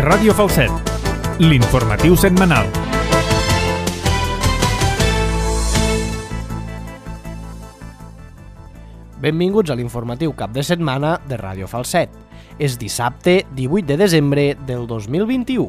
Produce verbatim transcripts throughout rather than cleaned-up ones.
Ràdio Falset, l'informatiu setmanal. Benvinguts a l'informatiu cap de setmana de Ràdio Falset. És dissabte divuit de desembre del dos mil vint-i-u.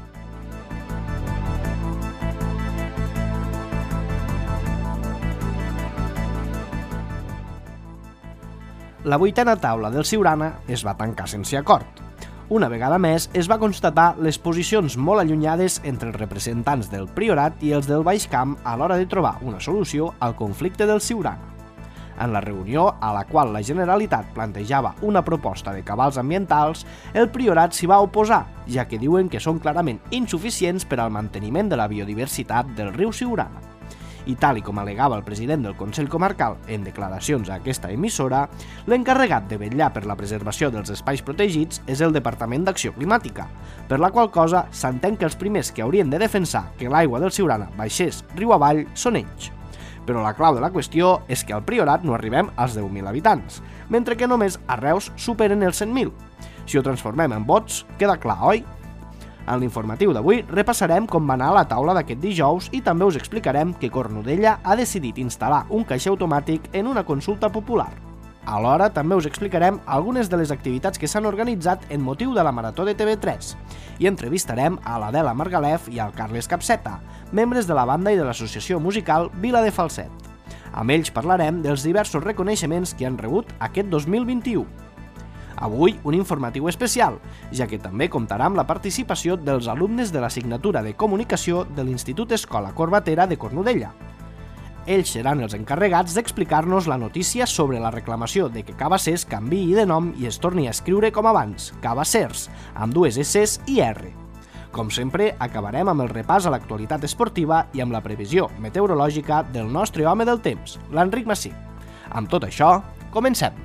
La vuitena taula del Siurana es va tancar sense acord. Una vegada més es va constatar les posicions molt allunyades entre els representants del Priorat i els del Baix Camp a l'hora de trobar una solució al conflicte del Siurana. En la reunió, a la qual la Generalitat plantejava una proposta de cabals ambientals, el Priorat s'hi va oposar, ja que diuen que són clarament insuficients per al manteniment de la biodiversitat del riu Siurana. I tal i com alegava el president del Consell Comarcal en declaracions a aquesta emissora, l'encarregat de vetllar per la preservació dels espais protegits és el Departament d'Acció Climàtica, per la qual cosa s'entén que els primers que haurien de defensar que l'aigua del Siurana baixés riu avall són ells. Però la clau de la qüestió és que al Priorat no arribem als deu mil habitants, mentre que només a Reus superen els cent mil. Si ho transformem en vots, queda clar, oi? En l'informatiu d'avui repassarem com va anar la taula d'aquest dijous i també us explicarem que Cornudella ha decidit instal·lar un caixer automàtic en una consulta popular. Alhora també us explicarem algunes de les activitats que s'han organitzat en motiu de la Marató de T V tres i entrevistarem a l'Adela Margalef i al Carles Capseta, membres de la banda i de l'associació musical Vila de Falset. Amb ells parlarem dels diversos reconeixements que han rebut aquest dos mil vint-i-u. Avui un informatiu especial, ja que també comptarà amb la participació dels alumnes de l'assignatura de Comunicació de l'Institut Escola Corbatera de Cornudella. Ells seran els encarregats d'explicar-nos la notícia sobre la reclamació de que Cabassers canviï de nom i es torni a escriure com abans, Cabassers, amb dues esses i erre. Com sempre, acabarem amb el repàs a l'actualitat esportiva i amb la previsió meteorològica del nostre home del temps, l'Enric Massí. Amb tot això, comencem!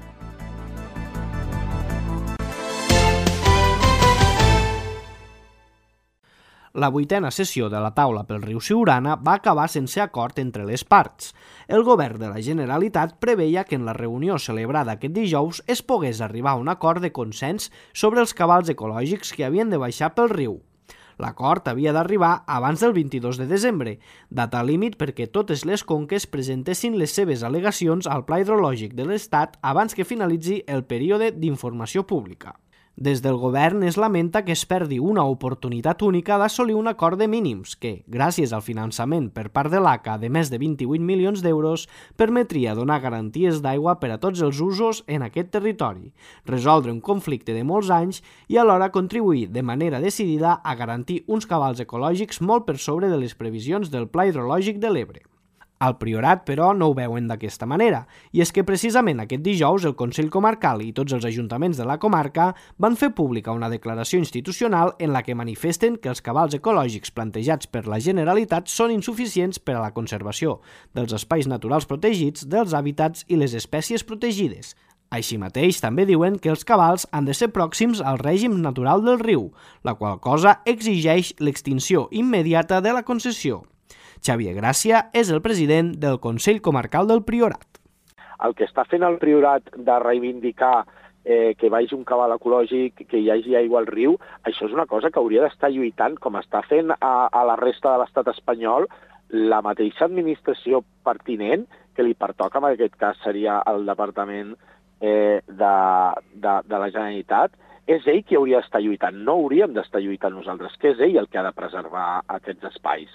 La vuitena sessió de la taula pel riu Siurana va acabar sense acord entre les parts. El govern de la Generalitat preveia que en la reunió celebrada aquest dijous es pogués arribar a un acord de consens sobre els cabals ecològics que havien de baixar pel riu. L'acord havia d'arribar abans del vint-i-dos de desembre, data límit perquè totes les conques presentessin les seves al·legacions al Pla Hidrològic de l'Estat abans que finalitzi el període d'informació pública. Des del govern es lamenta que es perdi una oportunitat única d'assolir un acord de mínims que, gràcies al finançament per part de l'A C A de més de vint-i-vuit milions d'euros, permetria donar garanties d'aigua per a tots els usos en aquest territori, resoldre un conflicte de molts anys i alhora contribuir de manera decidida a garantir uns cabals ecològics molt per sobre de les previsions del Pla Hidrològic de l'Ebre. Al Priorat, però, no ho veuen d'aquesta manera, i és que precisament aquest dijous el Consell Comarcal i tots els ajuntaments de la comarca van fer pública una declaració institucional en la que manifesten que els cabals ecològics plantejats per la Generalitat són insuficients per a la conservació dels espais naturals protegits, dels hàbitats i les espècies protegides. Així mateix, també diuen que els cabals han de ser pròxims al règim natural del riu, la qual cosa exigeix l'extinció immediata de la concessió. Xavier Gràcia és el president del Consell Comarcal del Priorat. El que està fent el Priorat de reivindicar eh, que vagi un cabal ecològic, que hi hagi aigua al riu, això és una cosa que hauria d'estar lluitant, com està fent a, a la resta de l'estat espanyol, la mateixa administració pertinent, que li pertoca, en aquest cas seria el Departament eh, de, de, de la Generalitat, és ell qui hauria d'estar lluitant, no hauríem d'estar lluitant nosaltres, que és ell el que ha de preservar aquests espais.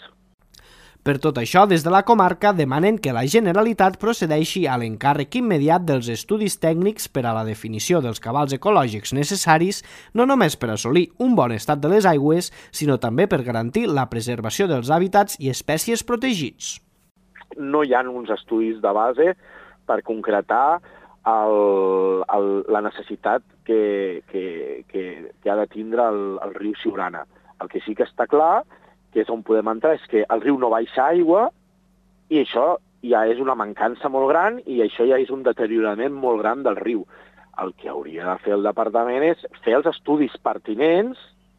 Per tot això, des de la comarca demanen que la Generalitat procedeixi a l'encàrrec immediat dels estudis tècnics per a la definició dels cabals ecològics necessaris, no només per assolir un bon estat de les aigües, sinó també per garantir la preservació dels hàbitats i espècies protegits. No hi ha uns estudis de base per concretar el, el, la necessitat que, que, que, que ha de tindre el, el riu Siurana. El que sí que està clar, que és on podem entrar, és que el riu no baixa aigua i això ja és una mancança molt gran i això ja és un deteriorament molt gran del riu. El que hauria de fer el departament és fer els estudis pertinents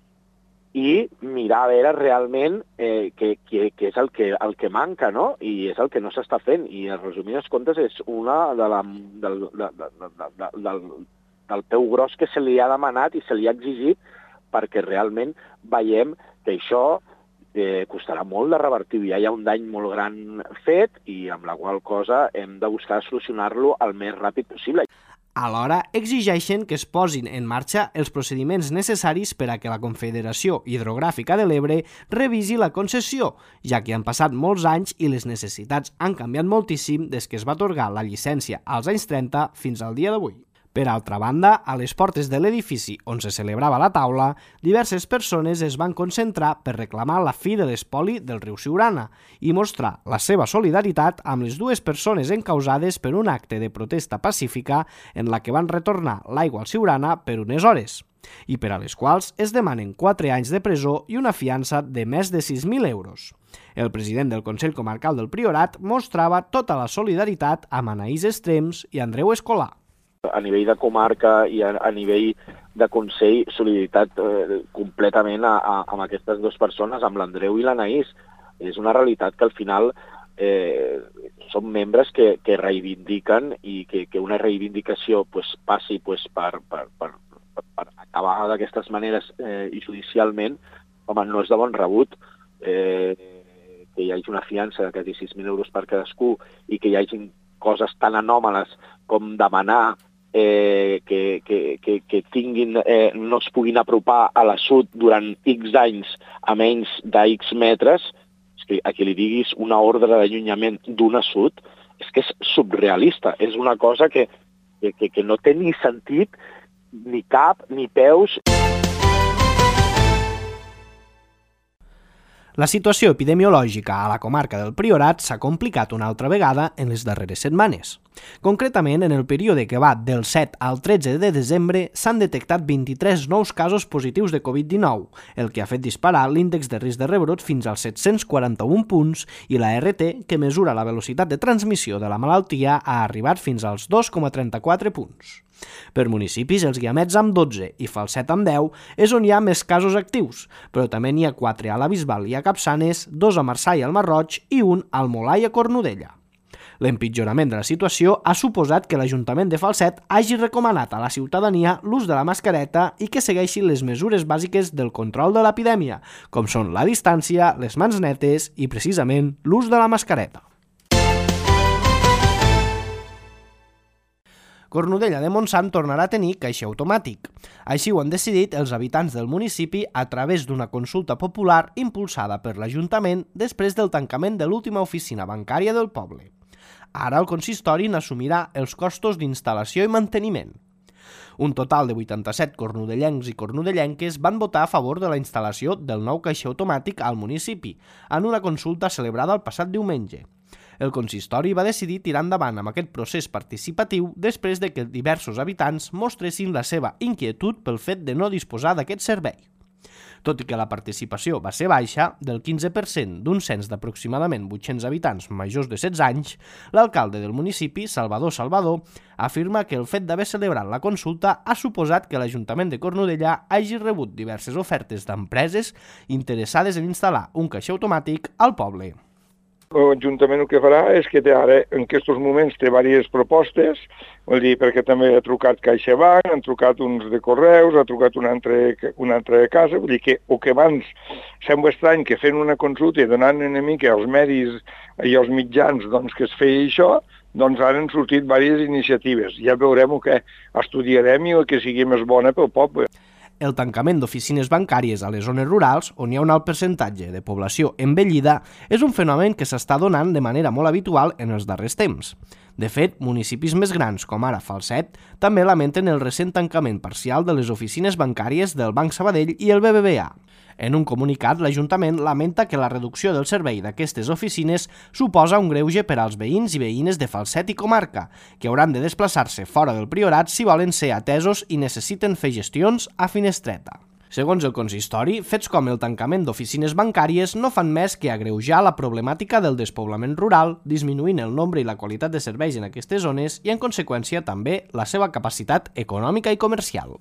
i mirar a veure realment eh, què, què, què és el que, el que manca, no? I és el que no s'està fent. I, en resumits comptes, és una de la, del, de, de, de, de, del, del peu gros que se li ha demanat i se li ha exigit perquè realment veiem que això eh, costarà molt de revertir. Ja hi ha un dany molt gran fet i amb la qual cosa hem de buscar solucionar-lo el més ràpid possible. Alhora, exigeixen que es posin en marxa els procediments necessaris per a que la Confederació Hidrogràfica de l'Ebre revisi la concessió, ja que han passat molts anys i les necessitats han canviat moltíssim des que es va atorgar la llicència als anys trenta fins al dia d'avui. Per altra banda, a les portes de l'edifici on se celebrava la taula, diverses persones es van concentrar per reclamar la fi de l'espoli del riu Siurana i mostrar la seva solidaritat amb les dues persones encausades per un acte de protesta pacífica en la que van retornar l'aigua al Siurana per unes hores, i per a les quals es demanen quatre anys de presó i una fiança de més de sis mil euros. El president del Consell Comarcal del Priorat mostrava tota la solidaritat amb Anaïs Estrems i Andreu Escolà. A nivell de comarca i a, a nivell de Consell, solidaritat eh, completament a, a, amb aquestes dues persones, amb l'Andreu i l'Anaïs. És una realitat que al final eh, són membres que, que reivindiquen i que, que una reivindicació pues, passi pues, per, per, per, per, per acabar d'aquestes maneres eh, i judicialment, home, no és de bon rebut. Eh, que hi hagi una fiança de quasi sis mil euros per cadascú i que hi hagi coses tan anòmales com demanar Eh, que, que, que, que tinguin, eh, no es puguin apropar a la sud durant X anys a menys de X metres, és que a qui li diguis una ordre d'allunyament d'una sud, és que és surrealista, és una cosa que, que, que no té ni sentit, ni cap, ni peus. La situació epidemiològica a la comarca del Priorat s'ha complicat una altra vegada en les darreres setmanes. Concretament, en el període que va del set al tretze de desembre s'han detectat vint-i-tres nous casos positius de covid dinou, el que ha fet disparar l'índex de risc de rebrot fins als set-cents quaranta-un punts i la R T, que mesura la velocitat de transmissió de la malaltia, ha arribat fins als dos coma trenta-quatre punts. Per municipis, els Guiamets amb dotze i Falset amb deu és on hi ha més casos actius, però també n'hi ha quatre a la Bisbal i a Capçanes, dos a Marçà i al Marroig i un al Molar i a Cornudella. L'empitjorament de la situació ha suposat que l'Ajuntament de Falset hagi recomanat a la ciutadania l'ús de la mascareta i que segueixin les mesures bàsiques del control de l'epidèmia, com són la distància, les mans netes i, precisament, l'ús de la mascareta. Cornudella de Montsant tornarà a tenir caixer automàtic. Així ho han decidit els habitants del municipi a través d'una consulta popular impulsada per l'Ajuntament després del tancament de l'última oficina bancària del poble. Ara el consistori n'assumirà els costos d'instal·lació i manteniment. Un total de vuitanta-set cornudellencs i cornudellenques van votar a favor de la instal·lació del nou caixer automàtic al municipi, en una consulta celebrada el passat diumenge. El consistori va decidir tirar endavant amb aquest procés participatiu després de que diversos habitants mostressin la seva inquietud pel fet de no disposar d'aquest servei. Tot i que la participació va ser baixa, del quinze per cent d'un cens d'aproximadament vuit-cents habitants majors de setze anys, l'alcalde del municipi, Salvador Salvador, afirma que el fet d'haver celebrat la consulta ha suposat que l'Ajuntament de Cornudella hagi rebut diverses ofertes d'empreses interessades en instal·lar un caixer automàtic al poble. L'Ajuntament el que farà és que té ara, en aquests moments, té diverses propostes, vol dir, perquè també ha trucat CaixaBank, han trucat uns de Correus, ha trucat una altra, una altra casa, vull dir que el que abans sembla estrany que fent una consulta i donant una mica als medis i als mitjans doncs, que es feia això, doncs ara han sortit diverses iniciatives. Ja veurem el que estudiarem i el que sigui més bona pel poble. El tancament d'oficines bancàries a les zones rurals, on hi ha un alt percentatge de població envellida, és un fenomen que s'està donant de manera molt habitual en els darrers temps. De fet, municipis més grans, com ara Falset, també lamenten el recent tancament parcial de les oficines bancàries del Banc Sabadell i el B B V A. En un comunicat, l'Ajuntament lamenta que la reducció del servei d'aquestes oficines suposa un greuge per als veïns i veïnes de Falset i comarca, que hauran de desplaçar-se fora del Priorat si volen ser atesos i necessiten fer gestions a finestreta. Segons el consistori, fets com el tancament d'oficines bancàries no fan més que agreujar la problemàtica del despoblament rural, disminuint el nombre i la qualitat de serveis en aquestes zones i, en conseqüència, també la seva capacitat econòmica i comercial.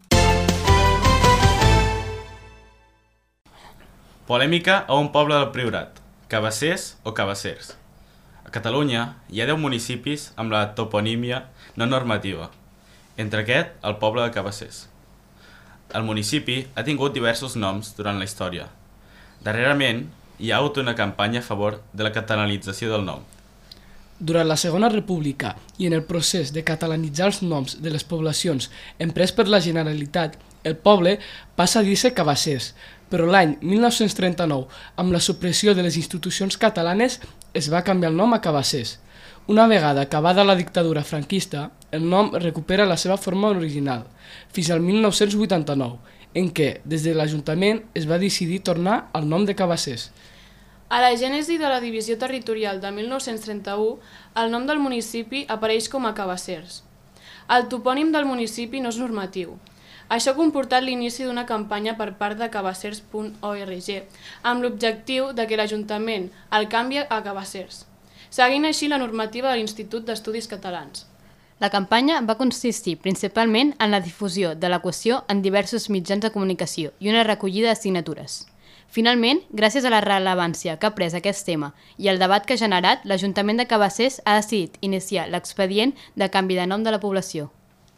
Polèmica a un poble del Priorat, Cabassers o Cabassers. A Catalunya hi ha deu municipis amb la toponímia no normativa, entre aquest el poble de Cabassers. el municipi ha tingut diversos noms durant la història. Darrerament, hi ha hagut una campanya a favor de la catalanització del nom. Durant la Segona República i en el procés de catalanitzar els noms de les poblacions emprès per la Generalitat, el poble passa a dir-se Cabassers, però l'any mil nou-cents trenta-nou, amb la supressió de les institucions catalanes, es va canviar el nom a Cabassers. Una vegada acabada la dictadura franquista, el nom recupera la seva forma original, fins al mil nou-cents vuitanta-nou, en què, des de l'Ajuntament, es va decidir tornar al nom de Cabassers. A la gènesi de la divisió territorial de mil nou-cents trenta-u, el nom del municipi apareix com a Cabassers. El topònim del municipi no és normatiu. Això ha comportat l'inici d'una campanya per part de cabassers punt org, amb l'objectiu de que l'Ajuntament el canvi a Cabassers, seguint així la normativa de l'Institut d'Estudis Catalans. La campanya va consistir principalment en la difusió de la qüestió en diversos mitjans de comunicació i una recollida de signatures. Finalment, gràcies a la rellevància que ha pres aquest tema i al debat que ha generat, l'Ajuntament de Cabassers ha decidit iniciar l'expedient de canvi de nom de la població.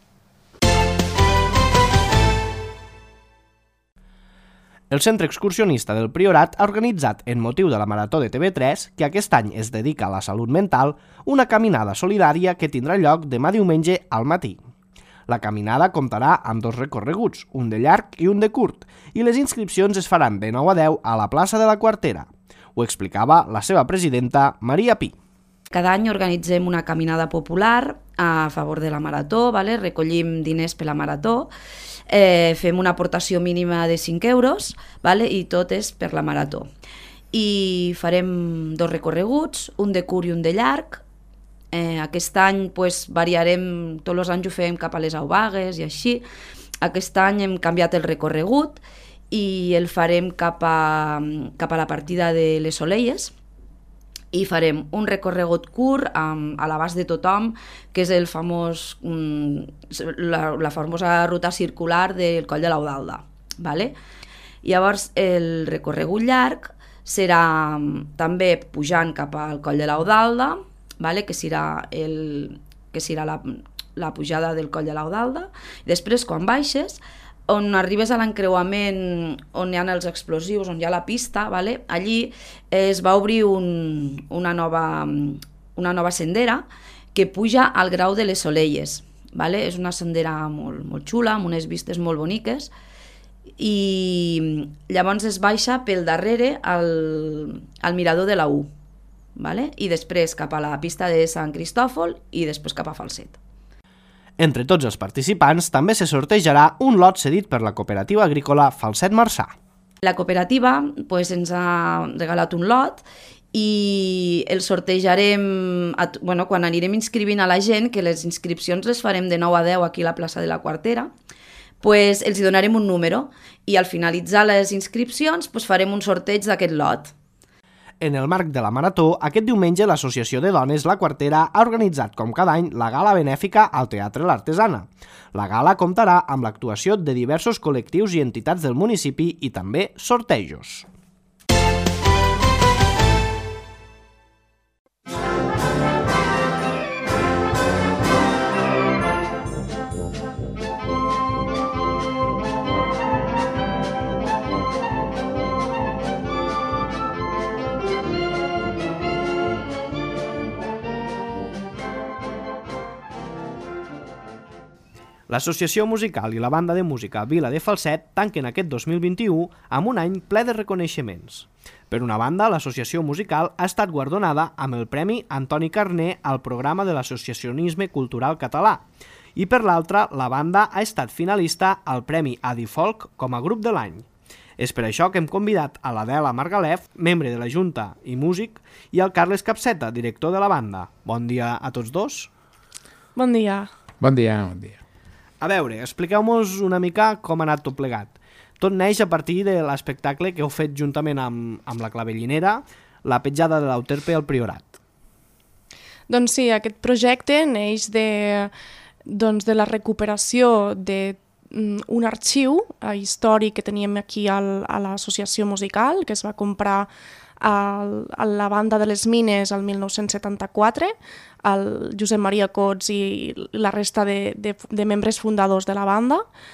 El Centre Excursionista del Priorat ha organitzat, en motiu de la Marató de T V tres, que aquest any es dedica a la salut mental, una caminada solidària que tindrà lloc demà diumenge al matí. La caminada comptarà amb dos recorreguts, un de llarg i un de curt, i les inscripcions es faran de nou a deu a la plaça de la Quartera. Ho explicava la seva presidenta, Maria Pi. Cada any organitzem una caminada popular a favor de la Marató, vale? Recollim diners per la Marató, eh, fem una aportació mínima de cinc euros, vale? I tot és per la Marató. I farem dos recorreguts, un de curt i un de llarg. Eh, aquest any pues, variarem, tots els anys ho fem cap a les Aubagues i així. Aquest any hem canviat el recorregut i el farem cap a, cap a la partida de les Solelles, i farem un recorregut curt um, a l'abast de tothom, que és el famós, um, la, la famosa ruta circular del Coll de l'Eudalda. Vale? Llavors, el recorregut llarg serà um, també pujant cap al Coll de l'Eudalda, vale? que serà, el, que serà la, la pujada del Coll de l'Eudalda. Després, quan baixes, on arribes a l'encreuament on hi ha els explosius, on hi ha la pista, vale? Allí es va obrir un, una, nova, una nova sendera que puja al Grau de les Solelles. Vale? És una sendera molt, molt xula, amb unes vistes molt boniques, i llavors es baixa pel darrere al, al mirador de la U, vale? I després cap a la pista de Sant Cristòfol i després cap a Falset. Entre tots els participants també se sortejarà un lot cedit per la cooperativa agrícola Falset Marçà. La cooperativa pues, ens ha regalat un lot i el sortejarem a, bueno, quan anirem inscrivint a la gent, que les inscripcions les farem de nou a deu aquí a la plaça de la Quartera, pues, els hi donarem un número i al finalitzar les inscripcions pues, farem un sorteig d'aquest lot. En el marc de la Marató, aquest diumenge l'Associació de Dones La Quartera ha organitzat, com cada any, la gala benèfica al Teatre L'Artesana. La gala comptarà amb l'actuació de diversos col·lectius i entitats del municipi i també sortejos. L'Associació Musical i la Banda de Música Vila de Falset tanquen aquest dos mil vint-i-u amb un any ple de reconeixements. Per una banda, l'Associació Musical ha estat guardonada amb el Premi Antoni Carner al programa de l'Associacionisme Cultural Català i per l'altra, la banda ha estat finalista al Premi Adifolk com a grup de l'any. És per això que hem convidat a l'Adela Margalef, membre de la Junta i músic, i al Carles Capseta, director de la banda. Bon dia a tots dos. Bon dia. Bon dia, bon dia. A veure, expliqueu-nos una mica com ha anat tot plegat. Tot neix a partir de l'espectacle que heu fet juntament amb, amb la Clavellinera, la petjada de l'Euterpe al Priorat. Doncs sí, aquest projecte neix de, doncs de la recuperació d'un arxiu històric que teníem aquí al, a l'Associació Musical, que es va comprar a la Banda de les Mines el mil nou-cents setanta-quatre, el Josep Maria Cots i la resta de, de, de membres fundadors de la banda.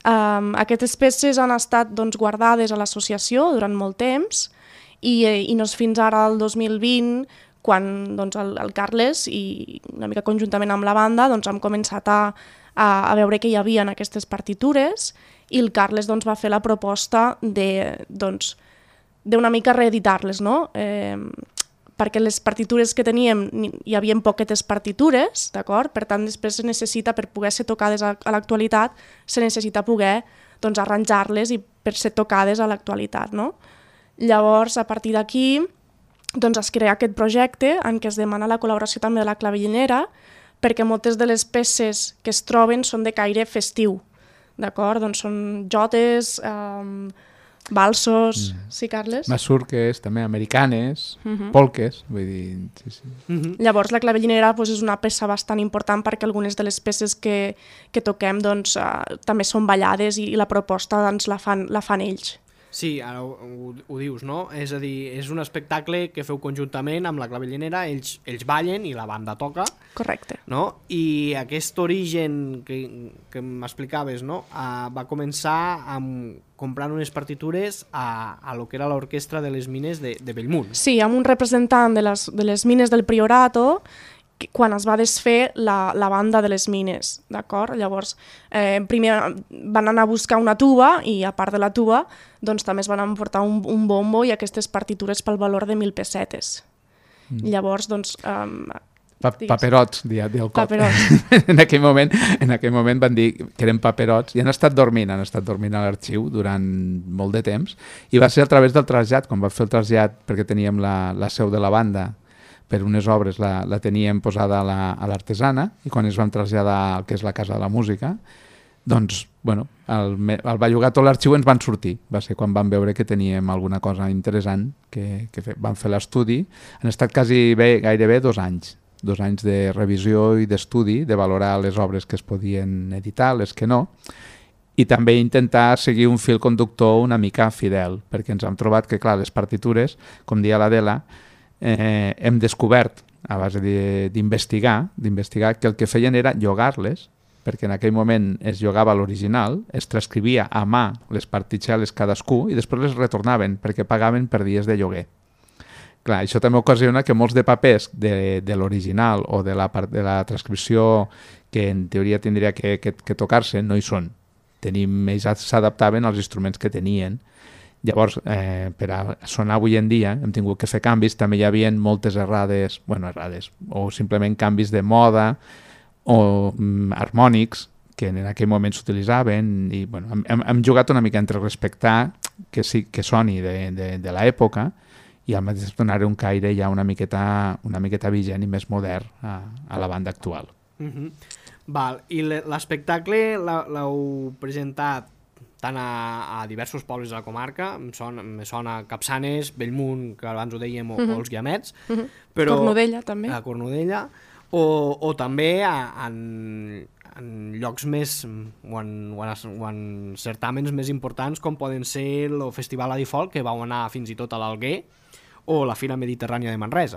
Um, aquestes peces han estat doncs, guardades a l'associació durant molt temps i, i no és fins ara, el dos mil vint, quan doncs, el, el Carles i una mica conjuntament amb la banda doncs, hem començat a, a, a veure que hi havia en aquestes partitures i el Carles doncs, va fer la proposta de, doncs, d'una mica reeditar-les, no? Eh, perquè les partitures que teníem, hi havia poquetes partitures, d'acord? Per tant, després se necessita, per poder ser tocades a, a l'actualitat, se necessita poder doncs, arranjar-les i per ser tocades a l'actualitat, no? Llavors, a partir d'aquí, doncs es crea aquest projecte en què es demana la col·laboració també de la clavellinera, perquè moltes de les peces que es troben són de caire festiu, d'acord? Doncs són jotes, eh, valsos, mm. sí, Carles? Masurques, també americanes, uh -huh. polques, vull dir... Sí, sí. Uh -huh. Llavors la clavellinera doncs, és una peça bastant important perquè algunes de les peces que, que toquem doncs, uh, també són ballades i, i la proposta doncs, la, fan, la fan ells. Sí, ara ho, ho, ho dius, no? És a dir, és un espectacle que feu conjuntament amb la clavellinera, ells, ells ballen i la banda toca. Correcte. No? I aquest origen que, que m'explicaves, no? Uh, va començar amb comprant unes partitures a, a lo que era l'orquestra de les mines de, de Bellmunt. Sí, amb un representant de les, de les mines del Priorato, quan es va desfer la, la banda de les mines, d'acord? Llavors, eh, primer van anar a buscar una tuba i a part de la tuba doncs també es van emportar un, un bombo i aquestes partitures pel valor de mil pessetes. Mm. Llavors, doncs... Eh, Pa paperots, dia, dia el cop. Paperots. en, aquell moment, en aquell moment van dir que eren paperots i han estat dormint, han estat dormint a l'arxiu durant molt de temps i va ser a través del trasllat, quan va fer el trasllat perquè teníem la, la seu de la banda per unes obres la, la teníem posada a l'Artesana la, i quan es vam traslladar al que és la Casa de la Música, doncs, bueno, el, el bellugar tot l'arxiu ens van sortir. Va ser quan vam veure que teníem alguna cosa interessant que, que fe, vam fer l'estudi. Han estat quasi bé, gairebé dos anys, dos anys de revisió i d'estudi, de valorar les obres que es podien editar, les que no, i també intentar seguir un fil conductor una mica fidel, perquè ens hem trobat que, clar, les partitures, com deia l'Adela, Eh, hem descobert, a base d'investigar, d'investigar que el que feien era llogar-les, perquè en aquell moment es llogava l'original, es transcrivia a mà les particel·les cadascú i després les retornaven perquè pagaven per dies de lloguer. Clar, això també ocasiona que molts de papers de, de l'original o de la, part, de la transcripció que en teoria tindria que, que, que tocar-se no hi són. Tenim, ells s'adaptaven als instruments que tenien. Llavors, eh, per a sonar avui en dia, hem tingut que fer canvis, també hi havia moltes errades, bueno, errades, o simplement canvis de moda, o mm, harmònics, que en aquell moment s'utilitzaven, i bueno, hem, hem jugat una mica entre respectar que, sí, que soni de, de, de l'època, i al mateix donar un caire ja una miqueta, una miqueta vigent i més modern a, a la banda actual. Uh-huh. Val, i l'espectacle l'heu presentat tant a, a diversos pobles de la comarca, em sona, me sona Capçanes, Bellmunt, que abans ho dèiem, o, uh -huh. o els Guiamets, uh -huh. però, Cornudella també. A Cornudella, o, o també a, en, en llocs més, o en, o, en, o en certàmens més importants, com poden ser el Festival Adifol, que vau anar fins i tot a l'Alguer, o la Fira Mediterrània de Manresa.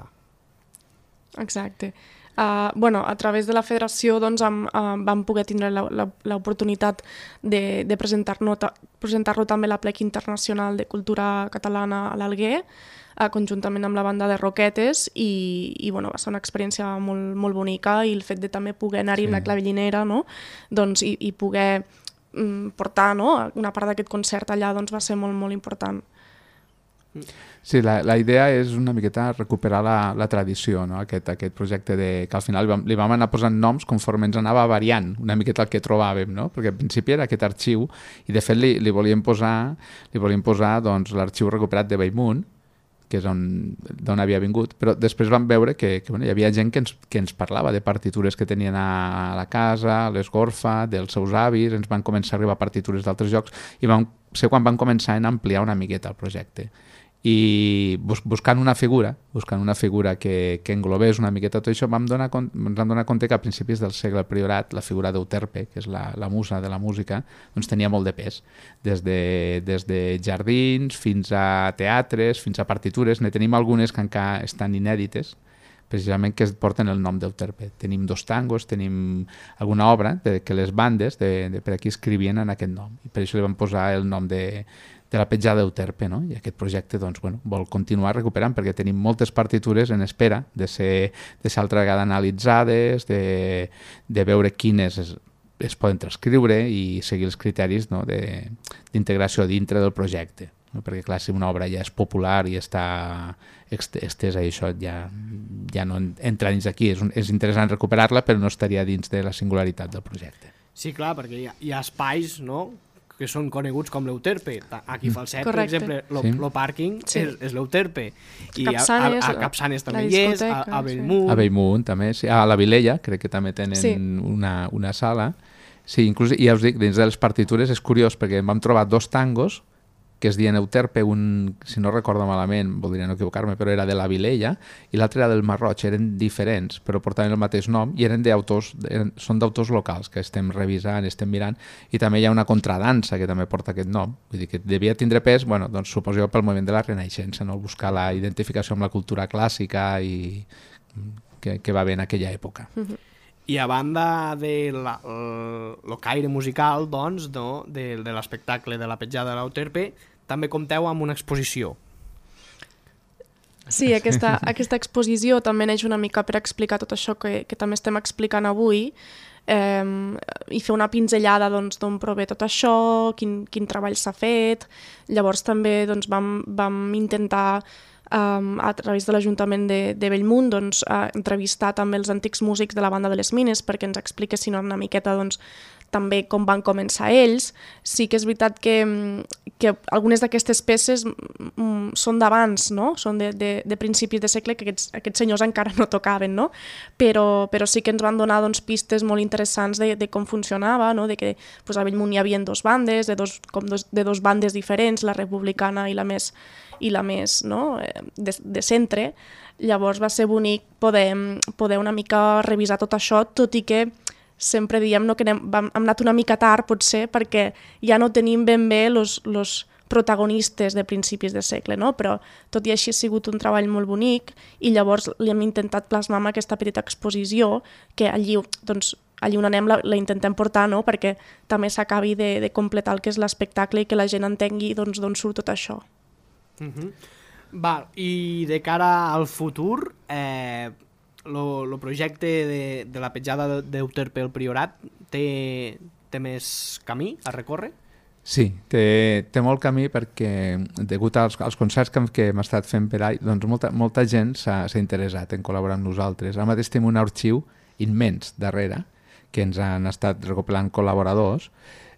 Exacte. Uh, bueno, a través de la federació doncs, am, uh, vam poder tindre l'oportunitat de, de presentar-lo presentar també a la Plec Internacional de Cultura Catalana a l'Alguer, uh, conjuntament amb la banda de Roquetes, i, i bueno, va ser una experiència molt, molt bonica, i el fet de també poder anar-hi sí. amb la clavellinera, no? doncs, i, i poder um, portar, no? una part d'aquest concert allà doncs, va ser molt, molt important. Sí, la, la idea és una miqueta recuperar la, la tradició, no? aquest, aquest projecte de, que al final li vam, li vam anar posant noms conforme ens anava variant una miqueta el que trobàvem, no? Perquè al principi era aquest arxiu i de fet li, li volíem posar, li volíem posar doncs, l'arxiu recuperat de Bellmunt, que és d'on havia vingut, però després vam veure que, que bueno, hi havia gent que ens, que ens parlava de partitures que tenien a la casa, a l'Esgorfa, dels seus avis, ens van començar a arribar partitures d'altres llocs i vam ser quan van començar a ampliar una miqueta el projecte. I bus buscant una figura, buscant una figura que, que englobés una miqueta tot això, vam donar, ens vam donar compte que a principis del segle Priorat la figura d'Euterpe, que és la, la musa de la música, doncs tenia molt de pes. Des de, des de jardins fins a teatres, fins a partitures, ne tenim algunes que encara estan inèdites, precisament que porten el nom d'Euterpe. Tenim dos tangos, tenim alguna obra de, que les bandes de, de per aquí escrivien en aquest nom, i per això li van posar el nom de, de la petjada d'Euterpe, no? I aquest projecte doncs, bueno, vol continuar recuperant, perquè tenim moltes partitures en espera de ser, de ser altra vegada analitzades, de, de veure quines es, es poden transcriure i seguir els criteris, no? d'integració dintre del projecte. No? Perquè clar, si una obra ja és popular i està estesa i això ja, ja no entra dins aquí. És, un, és interessant recuperar-la, però no estaria dins de la singularitat del projecte. Sí, clar, perquè hi ha, hi ha espais, no?, que són coneguts com l'Euterpe. Aquí a Falset, mm. per exemple, el sí. pàrquing sí. és, és l'Euterpe. I Capçanes, a, a, a Capçanes també hi és, a, a Bellmunt... Sí. A Bellmunt també, sí. A la Vilella crec que també tenen sí. una, una sala. Sí, inclús, ja us dic, dins de les partitures és curiós perquè vam trobar dos tangos que es diuen Euterpe, un, si no recordo malament, voldria no equivocar-me, però era de la Vilella, i l'altre era del Marroig, eren diferents, però portaven el mateix nom, i eren d'autors, eren, són d'autors locals, que estem revisant, estem mirant, i també hi ha una contradansa que també porta aquest nom, vull dir que devia tindre pes, bueno, doncs suposo per el moviment de la Renaixença, no? Buscar la identificació amb la cultura clàssica i que, que va bé en aquella època. Mm-hmm. I a banda de la, el, el caire musical, doncs, no, de, de l'espectacle de la petjada de l'Euterpe, també compteu amb una exposició. Sí, aquesta, aquesta exposició també neix una mica per explicar tot això que, que també estem explicant avui, eh, i fer una pinzellada doncs, d'on prové tot això, quin, quin treball s'ha fet. Llavors també doncs, vam, vam intentar Um, a través de l'Ajuntament de, de Bellmunt doncs, uh, entrevistar també els antics músics de la banda de les Mines perquè ens expliquessin una miqueta doncs, també com van començar ells. Sí que és veritat que, que algunes d'aquestes peces mm, són d'abans, no? Són de, de, de principis de segle que aquests, aquests senyors encara no tocaven, no? Però, però sí que ens van donar doncs, pistes molt interessants de, de com funcionava, no? De que pues, a Bellmunt hi havia dos bandes, de dos, com dos, de dos bandes diferents, la republicana i la més i la més no? de, de centre. Llavors va ser bonic poder, poder una mica revisar tot això, tot i que sempre diem no, que anem, hem anat una mica tard, potser, perquè ja no tenim ben bé els protagonistes de principis de segle, no? Però tot i així ha sigut un treball molt bonic i llavors li hem intentat plasmar amb aquesta petita exposició que allí, doncs, allí on anem la, la intentem portar, no? Perquè també s'acabi de, de completar el que és l'espectacle i que la gent entengui doncs, d'on surt tot això. Uh-huh. Val, i de cara al futur, eh, lo, lo projecte de, de la petjada d'Euterpe al Priorat té, té més camí a recórrer? Sí, té, té molt camí perquè degut als, als concerts que, que hem estat fent per ahí, doncs molta, molta gent s'ha interessat en col·laborar amb nosaltres. Ara mateix tenim un arxiu immens darrere que ens han estat recopilant col·laboradors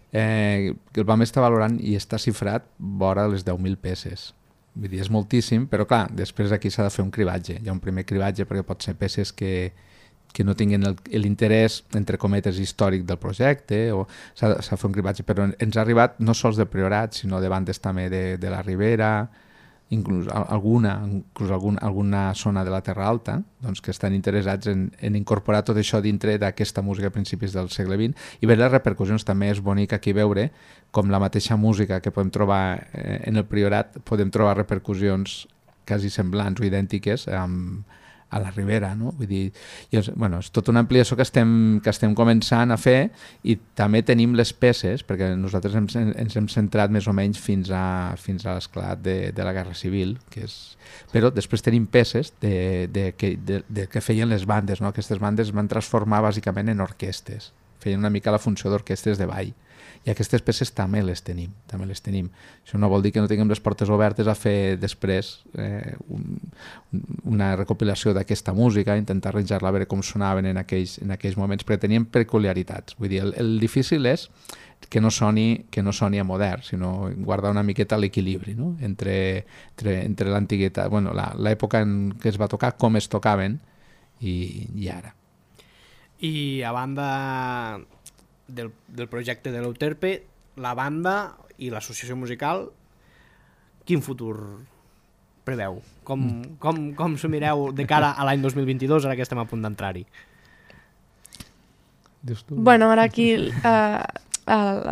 eh, que el vam estar valorant i està xifrat vora les deu mil peces. Vull dir, és moltíssim, però clar, després aquí s'ha de fer un cribatge. Hi ha un primer cribatge perquè pot ser peces que, que no tinguin l'interès, entre cometes, històric del projecte, o s'ha de fer un cribatge, però ens ha arribat no sols de Priorat, sinó de bandes també de, de la Ribera, inclús alguna, inclús algun, alguna zona de la Terra Alta, doncs, que estan interessats en, en incorporar tot això dintre d'aquesta música a principis del segle vint i veure les repercussions. També és bonic aquí veure com la mateixa música que podem trobar eh, en el Priorat podem trobar repercussions quasi semblants o idèntiques amb a la Ribera, no? Vull dir, és, bueno, és tota una ampliació que estem, que estem començant a fer i també tenim les peces, perquè nosaltres ens, ens hem centrat més o menys fins a, fins a l'esclat de, de la Guerra Civil, que és... però després tenim peces de, de, de, de, de que feien les bandes, no? Aquestes bandes es van transformar bàsicament en orquestes, feien una mica la funció d'orquestres de ball. I aquestes peces també les tenim, també les tenim. Això no vol dir que no tinguem les portes obertes a fer després eh, un, una recopilació d'aquesta música, intentar arranjar-la a veure com sonaven en aquells, en aquells moments, perquè tenien peculiaritats. Vull dir, el, el difícil és que no soni, que no soni a modern, sinó guardar una miqueta l'equilibri, no? entre, entre, entre l'antiguitat, bueno, l'època en què es va tocar, com es tocaven i, i ara. I a banda Del, del projecte de l'Euterpe, la banda i l'associació musical, quin futur preveu? Com, mm. com, com s'ho mireu de cara a l'any dos mil vint-i-dos, ara que estem a punt d'entrar-hi? Bueno, ara aquí eh, a,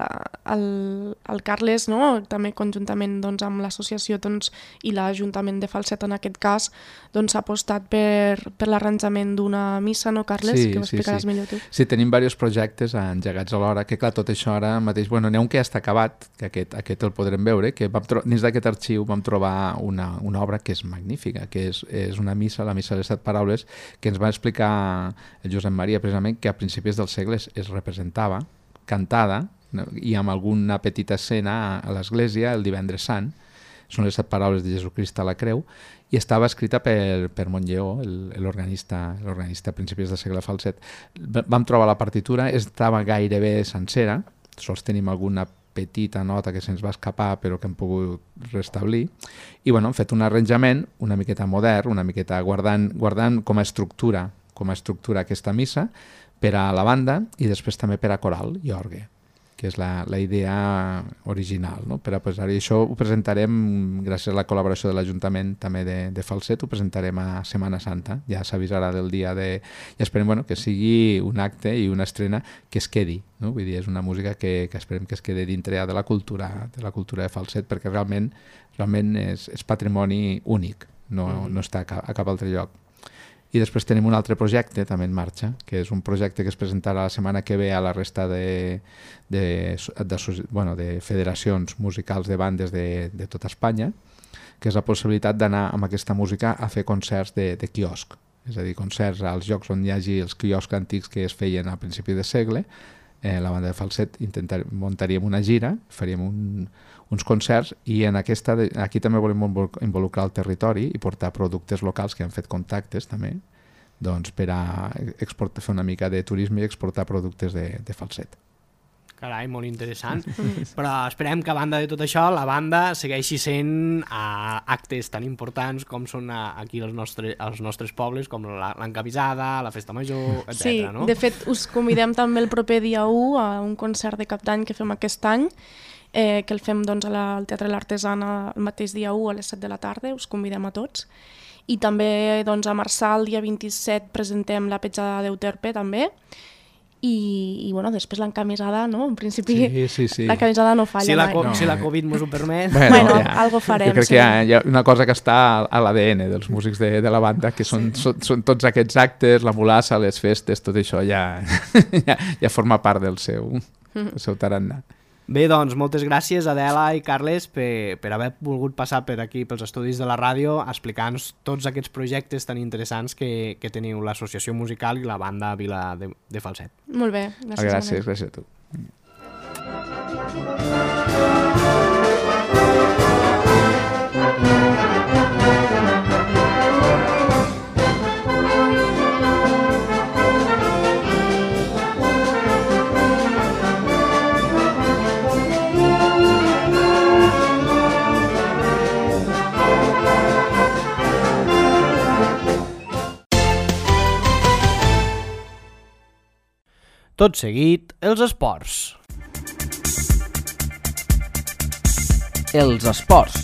el, el Carles, no? També conjuntament doncs, amb l'associació doncs, i l'Ajuntament de Falset en aquest cas, doncs, s'ha apostat per, per l'arranjament d'una missa, no, Carles? Sí, que ho explicaràs sí, sí. millor tu. Sí, tenim diversos projectes engegats alhora, que clar, tot això ara mateix, bueno, n'hi ha un que ja està acabat, que aquest, aquest el podrem veure, que vam tro- dins d'aquest arxiu vam trobar una, una obra que és magnífica, que és, és una missa, la missa de les set paraules, que ens va explicar el Josep Maria, precisament, que a principis del segle es, es representava cantada, no? I amb alguna petita escena a l'església el divendres sant, són les set paraules de Jesucrist a la creu, i estava escrita per, per Montlleó, el- l'organista l'organista a principis del segle Falset. Va- Vam trobar la partitura, estava gairebé sencera, sols tenim alguna petita nota que se'ns va escapar però que hem pogut restablir, i bueno, hem fet un arranjament una miqueta modern, una miqueta guardant, guardant com a estructura com a estructura aquesta missa per a la banda i després també per a coral i orgue, que és la, la idea original, no? Per a posar això ho presentarem, gràcies a la col·laboració de l'Ajuntament també de, de Falset, ho presentarem a Setmana Santa, ja s'avisarà del dia de... I esperem bueno, que sigui un acte i una estrena que es quedi, no? Vull dir, és una música que, que esperem que es quedi dintre de la cultura de la cultura de Falset, perquè realment realment és, és patrimoni únic, no, mm-hmm. no està a cap, a cap altre lloc. I després tenim un altre projecte també en marxa, que és un projecte que es presentarà la setmana que ve a la resta de, de, de, bueno, de federacions musicals de bandes de, de tota Espanya, que és la possibilitat d'anar amb aquesta música a fer concerts de, de quiosc, és a dir, concerts als llocs on hi hagi els quioscs antics que es feien al principi de segle. Eh, la banda de Falset intentar, muntaríem una gira, faríem un, uns concerts i en aquesta de, aquí també volem involucrar el territori i portar productes locals que han fet contactes també, doncs per a exportar, fer una mica de turisme i exportar productes de, de Falset. Carai, molt interessant. Però esperem que a banda de tot això la banda segueixi sent a actes tan importants com són a, aquí els nostres, els nostres pobles, com l'Encavisada, la Festa Major, etcètera. Sí, no? de fet us convidem també el proper dia u a un concert de cap d'any que fem aquest any, eh, que el fem doncs, a la, al Teatre l'Artesana el mateix dia u a les set de la tarda, us convidem a tots. I també doncs, a Marçà el dia vint-i-set presentem la Petjada d'Euterpe també, i, i bueno, després l'encamisada, no? En principi sí, sí, sí. l'encamisada no falla si la, mai. No. Si la Covid mos ho permet... Bueno, bueno ja. Algo farem. Jo crec sí. que hi ha, hi ha una cosa que està a l'A D N dels músics de, de la banda, que són, sí. són, són tots aquests actes, la mulassa, les festes, tot això ja, ja, ja forma part del seu, del seu tarannà. Bé, doncs, moltes gràcies, Adela i Carles, per, per haver volgut passar per aquí, pels estudis de la ràdio, explicant-nos tots aquests projectes tan interessants que, que teniu l'associació musical i la banda Vila de, de Falset. Molt bé, gràcies. Gràcies, gràcies a tu. Tot seguit, els esports. Els esports.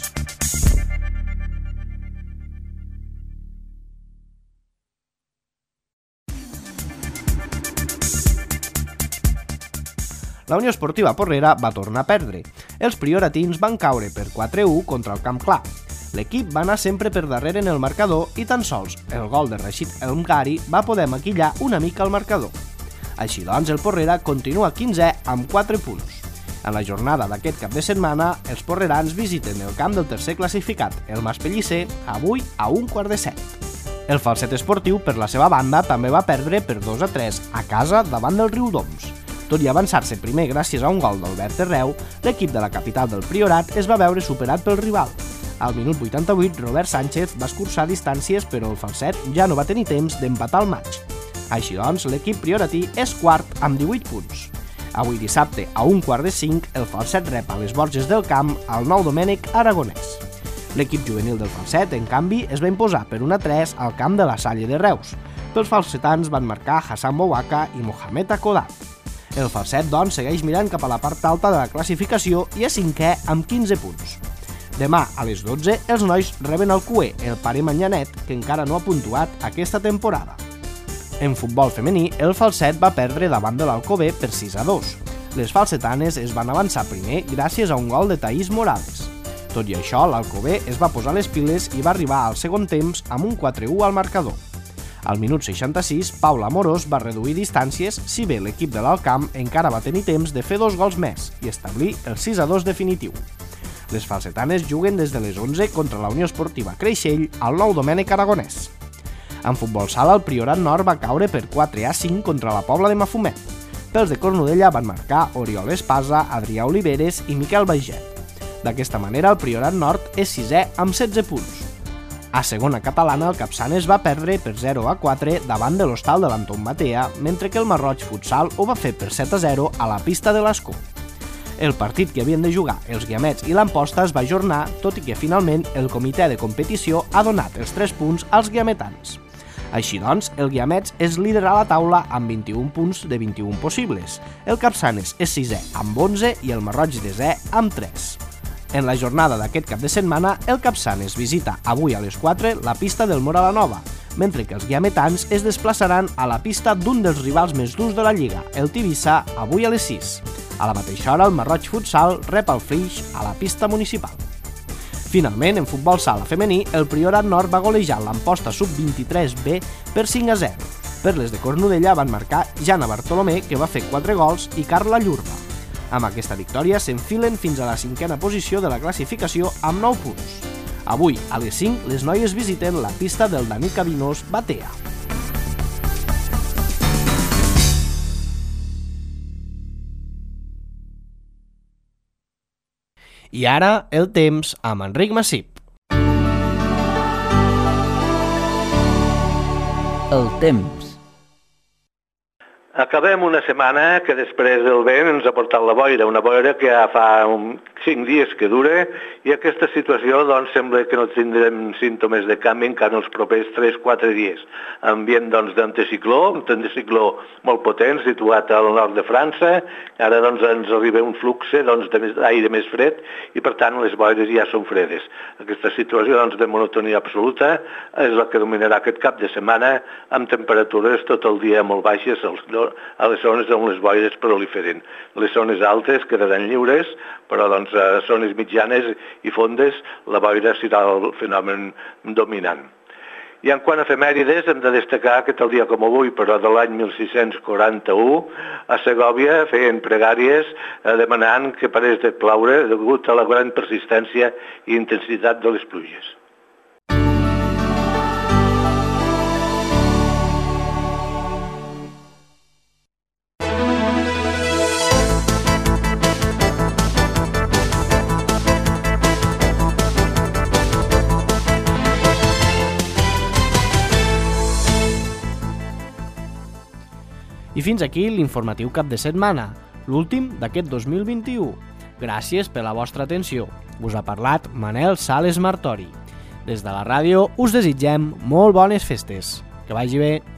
La Unió Esportiva Porrera va tornar a perdre. Els prioratins van caure per quatre a u contra el Camp Clar. L'equip va anar sempre per darrere en el marcador i tan sols el gol de Rashid El Mkari va poder maquillar una mica el marcador. Així doncs, el Porrera continua quinzè amb quatre punts. En la jornada d'aquest cap de setmana, els porrerans visiten el camp del tercer classificat, el Maspellisser, avui a un quart de set. El Falset Esportiu, per la seva banda, també va perdre per dos a tres a casa davant del Riudoms. Tot i avançar-se primer gràcies a un gol d'Albert Herreu, l'equip de la capital del Priorat es va veure superat pel rival. Al minut vuitanta-vuit, Robert Sánchez va escurçar distàncies, però el Falset ja no va tenir temps d'empatar el maig. Així doncs, l'equip prioratí és quart amb divuit punts. Avui dissabte, a un quart de cinc, el Falset rep a les Borges del Camp al Nou Domènec Aragonès. L'equip juvenil del Falset, en canvi, es va imposar per un a tres al camp de la Salle de Reus. Els falsetans van marcar Hassan Bouaka i Mohamed Akodat. El Falset, doncs, segueix mirant cap a la part alta de la classificació i és cinquè amb quinze punts. Demà, a les dotze, els nois reben el Cué, el pare Manyanet, que encara no ha puntuat aquesta temporada. En futbol femení, el Falset va perdre davant de l'Alcover per sis a dos. Les falsetanes es van avançar primer gràcies a un gol de Taís Morales. Tot i això, l'Alcover es va posar les piles i va arribar al segon temps amb un quatre a u al marcador. Al minut seixanta-sis, Paula Amorós va reduir distàncies, si bé l'equip de l'Alcamp encara va tenir temps de fer dos gols més i establir el sis a dos definitiu. Les falsetanes juguen des de les onze contra la Unió Esportiva Creixell al Nou Domènec Aragonès. En futbol sala, el Priorat Nord va caure per quatre a cinc contra la Pobla de Mafumet. Pels de Cornudella van marcar Oriol Espasa, Adrià Oliveres i Miquel Baiget. D'aquesta manera, el Priorat Nord és sisè amb setze punts. A segona catalana, el Capçanes va perdre per zero a quatre davant de l'Hostal de l'Anton Matea, mentre que el Marroig Futsal ho va fer per set a zero a la pista de l'Escó. El partit que havien de jugar els Guiamets i l'Amposta es va ajornar, tot i que finalment el comitè de competició ha donat els tres punts als guiametans. Així doncs, el Guiamets és líder a la taula amb vint-i-un punts de vint-i-un possibles, el Capçanes és sisè amb onze i el Marroig desè amb tres. En la jornada d'aquest cap de setmana, el Capçanes visita avui a les quatre la pista del Mora la Nova, mentre que els guiametans es desplaçaran a la pista d'un dels rivals més durs de la Lliga, el Tivissa, avui a les sis. A la mateixa hora, el Marroig Futsal rep el Flix a la pista municipal. Finalment, en futbol sala femení, el Priorat Nord va golejar l'Amposta sub vint-i-tres B per cinc a zero. Per les de Cornudella van marcar Jana Bartolomé, que va fer quatre gols, i Carla Llurba. Amb aquesta victòria s'enfilen fins a la cinquena posició de la classificació amb nou punts. Avui, a les cinc, les noies visiten la pista del Dani Cabinós Batea. I ara, el temps amb Enric Massip. El temps. Acabem una setmana que després del vent ens ha portat la boira, una boira que ja fa un, cinc dies que dura i aquesta situació doncs, sembla que no tindrem símptomes de canvi encara els propers tres a quatre dies. Ambient doncs, d'anticicló, un anticicló molt potent situat al nord de França, ara doncs, ens arriba un flux doncs, d'aire més fred i per tant les boires ja són fredes. Aquesta situació doncs, de monotonia absoluta és la que dominarà aquest cap de setmana amb temperatures tot el dia molt baixes a les zones on les boires proliferen. Les zones altes quedaran lliures, però doncs, a zones mitjanes i fondes la boira serà el fenomen dominant. I en quant a efemèrides, hem de destacar que tal dia com avui, però de l'any mil sis-cents quaranta-u, a Segòvia feien pregàries demanant que parés de ploure degut a la gran persistència i intensitat de les pluges. I fins aquí l'informatiu cap de setmana, l'últim d'aquest dos mil vint-i-u. Gràcies per la vostra atenció. Us ha parlat Manel Sales Martori. Des de la ràdio us desitgem molt bones festes. Que vagi bé.